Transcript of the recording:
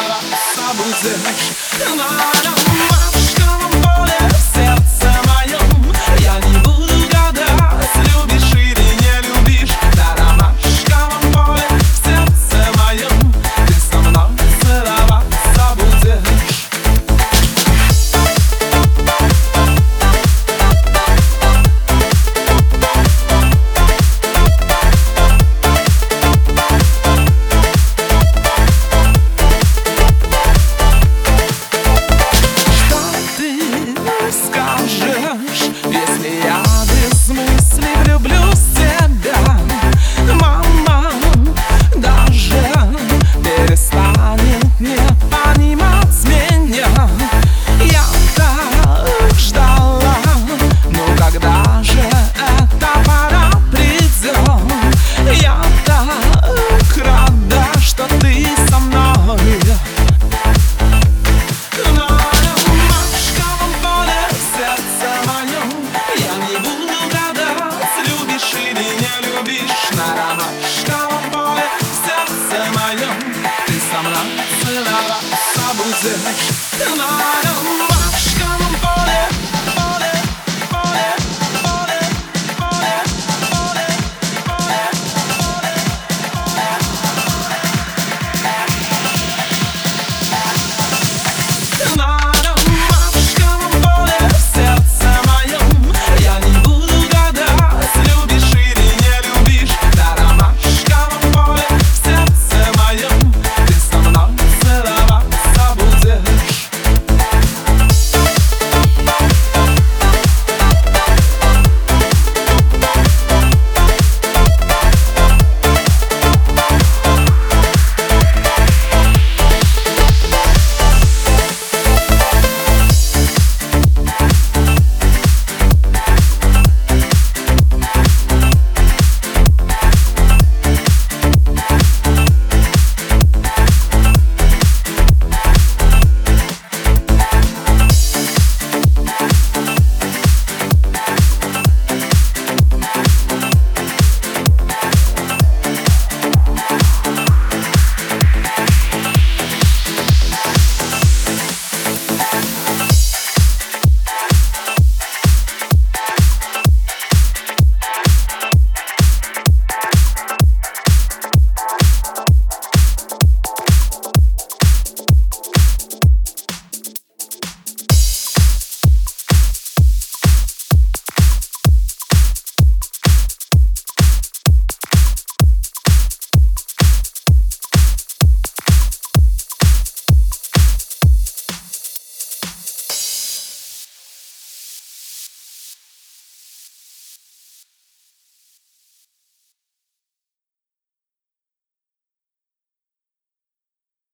целоваться будешь на ромашковом поле в сердце моем. Я не буду гадать, любишь или не любишь. На ромашковом поле в сердце моем ты со мной целоваться будешь. Скажешь, если я без мысли влюблюсь в тебя, мама даже перестанет не понимать меня. Я так ждала, но когда же эта пора придет? Я так рада, что ты со мной. На ромашковом поле в сердце моем ты со мной целоваться будешь.